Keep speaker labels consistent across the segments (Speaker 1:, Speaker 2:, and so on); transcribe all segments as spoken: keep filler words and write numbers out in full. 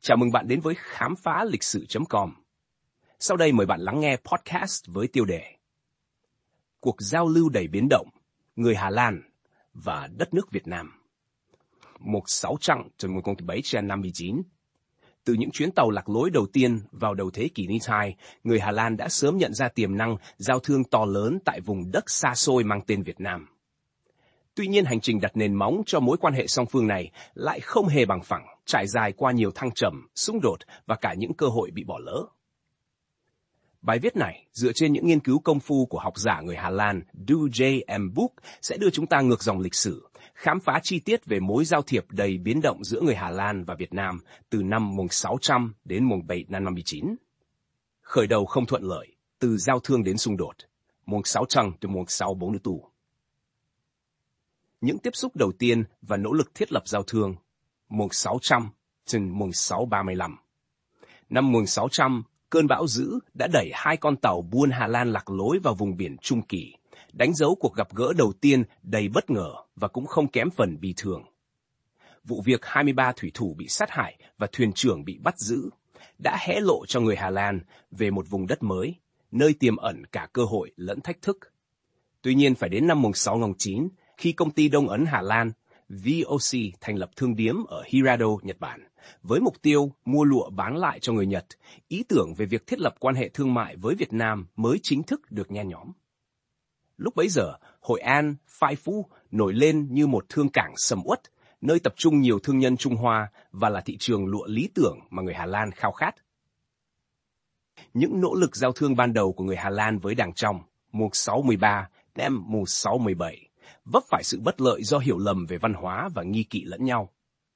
Speaker 1: Chào mừng bạn đến với khám phá lịch sử chấm com. Sau đây mời bạn lắng nghe podcast với tiêu đề Cuộc giao lưu đầy biến động, người Hà Lan và đất nước Việt Nam. một nghìn sáu trăm đến một nghìn bảy trăm năm mươi chín. Từ những chuyến tàu lạc lối đầu tiên vào đầu thế kỷ Nithai, người Hà Lan đã sớm nhận ra tiềm năng giao thương to lớn tại vùng đất xa xôi mang tên Việt Nam. Tuy nhiên, hành trình đặt nền móng cho mối quan hệ song phương này lại không hề bằng phẳng, trải dài qua nhiều thăng trầm, xung đột và cả những cơ hội bị bỏ lỡ. Bài viết này, dựa trên những nghiên cứu công phu của học giả người Hà Lan Du J M Book, sẽ đưa chúng ta ngược dòng lịch sử, khám phá chi tiết về mối giao thiệp đầy biến động giữa người Hà Lan và Việt Nam từ năm một nghìn sáu trăm đến một nghìn bảy trăm năm mươi chín. Khởi đầu không thuận lợi, từ giao thương đến xung đột, một nghìn sáu trăm đến một nghìn sáu trăm bốn mươi tư. Những tiếp xúc đầu tiên và nỗ lực thiết lập giao thương, một nghìn sáu trăm đến một nghìn sáu trăm ba mươi lăm. Năm một nghìn sáu trăm, cơn bão dữ đã đẩy hai con tàu buôn Hà Lan lạc lối vào vùng biển Trung Kỳ, đánh dấu cuộc gặp gỡ đầu tiên đầy bất ngờ và cũng không kém phần bi thương. Vụ việc hai mươi ba thủy thủ bị sát hại và thuyền trưởng bị bắt giữ đã hé lộ cho người Hà Lan về một vùng đất mới, nơi tiềm ẩn cả cơ hội lẫn thách thức. Tuy nhiên, phải đến năm một nghìn sáu trăm chín, khi công ty Đông Ấn Hà Lan V O C thành lập thương điếm ở Hirado, Nhật Bản, với mục tiêu mua lụa bán lại cho người Nhật, ý tưởng về việc thiết lập quan hệ thương mại với Việt Nam mới chính thức được nhen nhóm. Lúc bấy giờ, Hội An, Phai Phu nổi lên như một thương cảng sầm uất, nơi tập trung nhiều thương nhân Trung Hoa và là thị trường lụa lý tưởng mà người Hà Lan khao khát. Những nỗ lực giao thương ban đầu của người Hà Lan với Đàng Trong, một nghìn sáu trăm mười ba đến một nghìn sáu trăm mười bảy, vấp phải sự bất lợi do hiểu lầm về văn hóa và nghi kỵ lẫn nhau.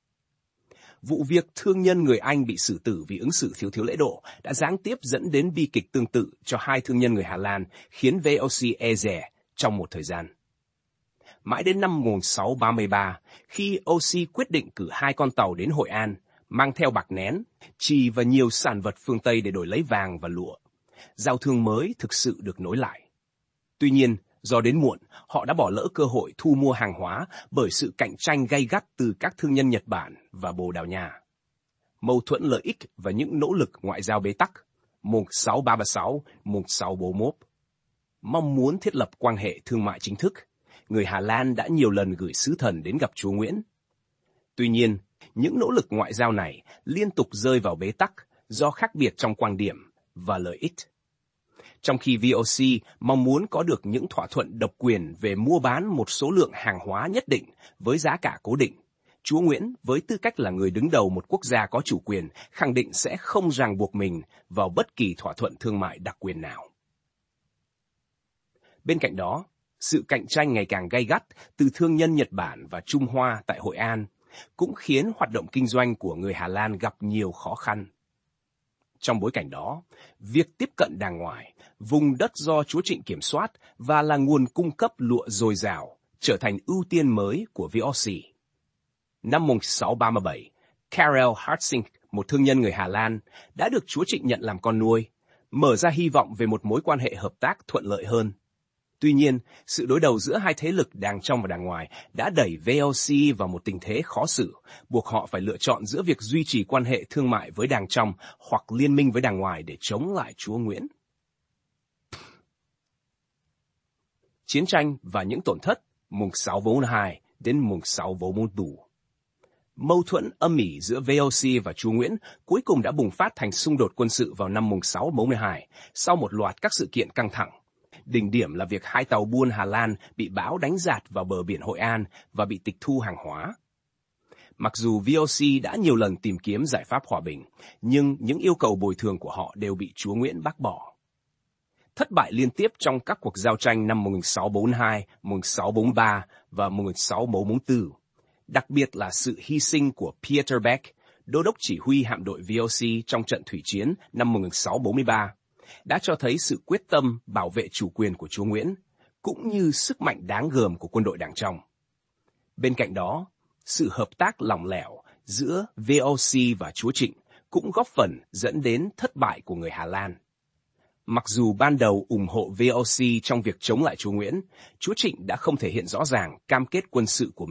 Speaker 1: Vụ việc thương nhân người Anh bị xử tử vì ứng xử thiếu thiếu lễ độ đã gián tiếp dẫn đến bi kịch tương tự cho hai thương nhân người Hà Lan, khiến V O C e dè trong một thời gian. Mãi đến năm một nghìn sáu trăm ba mươi ba, khi O C quyết định cử hai con tàu đến Hội An, mang theo bạc nén, chì và nhiều sản vật phương Tây để đổi lấy vàng và lụa, giao thương mới thực sự được nối lại. Tuy nhiên, do đến muộn, họ đã bỏ lỡ cơ hội thu mua hàng hóa bởi sự cạnh tranh gay gắt từ các thương nhân Nhật Bản và Bồ Đào Nha. Mâu thuẫn lợi ích và những nỗ lực ngoại giao bế tắc, một nghìn sáu trăm ba mươi sáu đến một nghìn sáu trăm bốn mươi mốt. Mong muốn thiết lập quan hệ thương mại chính thức, người Hà Lan đã nhiều lần gửi sứ thần đến gặp chúa Nguyễn. Tuy nhiên, những nỗ lực ngoại giao này liên tục rơi vào bế tắc do khác biệt trong quan điểm và lợi ích. Trong khi V O C mong muốn có được những thỏa thuận độc quyền về mua bán một số lượng hàng hóa nhất định với giá cả cố định, chúa Nguyễn với tư cách là người đứng đầu một quốc gia có chủ quyền khẳng định sẽ không ràng buộc mình vào bất kỳ thỏa thuận thương mại đặc quyền nào. Bên cạnh đó, sự cạnh tranh ngày càng gay gắt từ thương nhân Nhật Bản và Trung Hoa tại Hội An cũng khiến hoạt động kinh doanh của người Hà Lan gặp nhiều khó khăn. Trong bối cảnh đó, việc tiếp cận đàng ngoài, vùng đất do chúa Trịnh kiểm soát và là nguồn cung cấp lụa dồi dào, trở thành ưu tiên mới của V O C. Năm một nghìn sáu trăm ba mươi bảy, Karel Hartsink, một thương nhân người Hà Lan, đã được chúa Trịnh nhận làm con nuôi, mở ra hy vọng về một mối quan hệ hợp tác thuận lợi hơn. Tuy nhiên, sự đối đầu giữa hai thế lực Đàng Trong và Đàng Ngoài đã đẩy V O C vào một tình thế khó xử, buộc họ phải lựa chọn giữa việc duy trì quan hệ thương mại với Đàng Trong hoặc liên minh với Đàng Ngoài để chống lại chúa Nguyễn. Chiến tranh và những tổn thất một nghìn sáu trăm bốn mươi hai đến một nghìn sáu trăm bốn mươi tư. Mâu thuẫn âm ỉ giữa V O C và chúa Nguyễn cuối cùng đã bùng phát thành xung đột quân sự vào năm một nghìn sáu trăm bốn mươi hai, sau một loạt các sự kiện căng thẳng. Đỉnh điểm là việc hai tàu buôn Hà Lan bị bão đánh dạt vào bờ biển Hội An và bị tịch thu hàng hóa. Mặc dù V O C đã nhiều lần tìm kiếm giải pháp hòa bình, nhưng những yêu cầu bồi thường của họ đều bị chúa Nguyễn bác bỏ. Thất bại liên tiếp trong các cuộc giao tranh năm một nghìn sáu trăm bốn mươi hai, một nghìn sáu trăm bốn mươi ba và một nghìn sáu trăm bốn mươi tư, đặc biệt là sự hy sinh của Pieter Beck, đô đốc chỉ huy hạm đội V O C trong trận thủy chiến năm một nghìn sáu trăm bốn mươi ba, đã cho thấy sự quyết tâm bảo vệ chủ quyền của chúa Nguyễn, cũng như sức mạnh đáng gờm của quân đội Đàng Trong. Bên cạnh đó, sự hợp tác lỏng lẻo giữa V O C và chúa Trịnh cũng góp phần dẫn đến thất bại của người Hà Lan. Mặc dù ban đầu ủng hộ V O C trong việc chống lại chúa Nguyễn, chúa Trịnh đã không thể hiện rõ ràng cam kết quân sự của mình,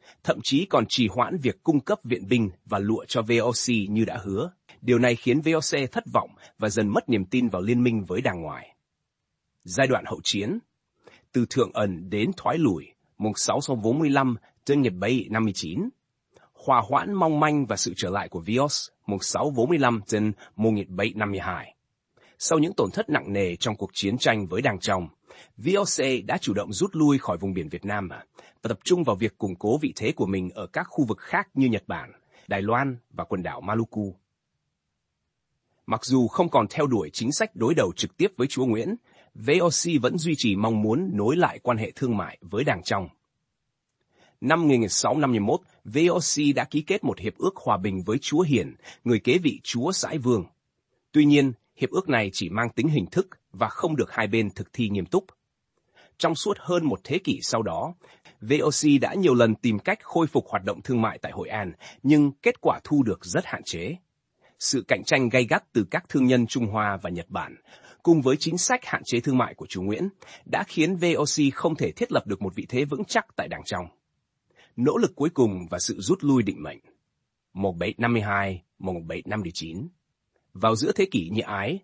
Speaker 1: thậm chí còn trì hoãn việc cung cấp viện binh và lụa cho vê o xê như đã hứa. Điều này khiến vê o xê thất vọng và dần mất niềm tin vào liên minh với đảng ngoài. Giai đoạn hậu chiến, từ thượng ẩn đến thoái lùi, một nghìn sáu trăm bốn mươi lăm đến một nghìn bảy trăm năm mươi chín, hòa hoãn mong manh và sự trở lại của vê o xê một nghìn sáu trăm bốn mươi lăm đến một nghìn bảy trăm năm mươi hai. Sau những tổn thất nặng nề trong cuộc chiến tranh với đảng trong, vê o xê đã chủ động rút lui khỏi vùng biển Việt Nam và tập trung vào việc củng cố vị thế của mình ở các khu vực khác như Nhật Bản, Đài Loan và quần đảo Maluku. Mặc dù không còn theo đuổi chính sách đối đầu trực tiếp với chúa Nguyễn, vê o xê vẫn duy trì mong muốn nối lại quan hệ thương mại với đảng trong. Năm một nghìn sáu trăm năm mươi mốt, vê o xê đã ký kết một hiệp ước hòa bình với chúa Hiển, người kế vị chúa Sãi Vương. Tuy nhiên, hiệp ước này chỉ mang tính hình thức và không được hai bên thực thi nghiêm túc. Trong suốt hơn một thế kỷ sau đó, vê o xê đã nhiều lần tìm cách khôi phục hoạt động thương mại tại Hội An, nhưng kết quả thu được rất hạn chế. Sự cạnh tranh gay gắt từ các thương nhân Trung Hoa và Nhật Bản, cùng với chính sách hạn chế thương mại của chúa Nguyễn, đã khiến vê o xê không thể thiết lập được một vị thế vững chắc tại đảng trong. Nỗ lực cuối cùng và sự rút lui định mệnh. một nghìn bảy trăm năm mươi hai đến một nghìn bảy trăm năm mươi chín. Vào giữa thế kỷ Nhị Ái,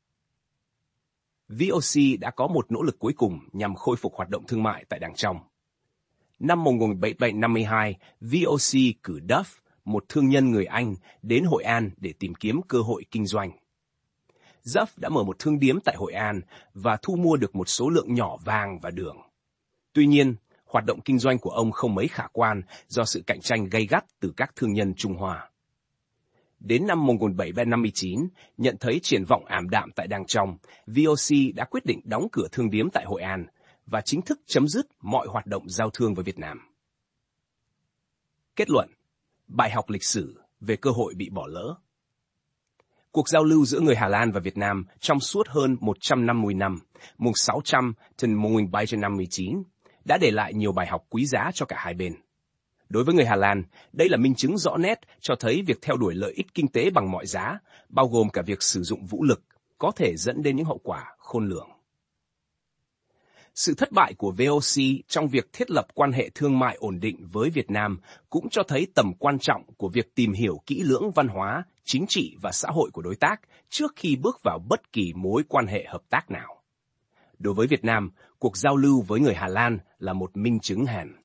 Speaker 1: vê o xê đã có một nỗ lực cuối cùng nhằm khôi phục hoạt động thương mại tại đảng trong. Năm một nghìn bảy trăm năm mươi hai, vê o xê cử Duff, một thương nhân người Anh, đến Hội An để tìm kiếm cơ hội kinh doanh. Duff đã mở một thương điếm tại Hội An và thu mua được một số lượng nhỏ vàng và đường. Tuy nhiên, hoạt động kinh doanh của ông không mấy khả quan do sự cạnh tranh gay gắt từ các thương nhân Trung Hoa. Đến năm một nghìn bảy trăm năm mươi chín, nhận thấy triển vọng ảm đạm tại đảng trong, vê o xê đã quyết định đóng cửa thương điếm tại Hội An và chính thức chấm dứt mọi hoạt động giao thương với Việt Nam. Kết luận, bài học lịch sử về cơ hội bị bỏ lỡ. Cuộc giao lưu giữa người Hà Lan và Việt Nam trong suốt hơn một trăm năm mươi năm, một nghìn sáu trăm đến một nghìn bảy trăm năm mươi chín, đã để lại nhiều bài học quý giá cho cả hai bên. Đối với người Hà Lan, đây là minh chứng rõ nét cho thấy việc theo đuổi lợi ích kinh tế bằng mọi giá, bao gồm cả việc sử dụng vũ lực, có thể dẫn đến những hậu quả khôn lường. Sự thất bại của vê o xê trong việc thiết lập quan hệ thương mại ổn định với Việt Nam cũng cho thấy tầm quan trọng của việc tìm hiểu kỹ lưỡng văn hóa, chính trị và xã hội của đối tác trước khi bước vào bất kỳ mối quan hệ hợp tác nào. Đối với Việt Nam, cuộc giao lưu với người Hà Lan là một minh chứng hèn.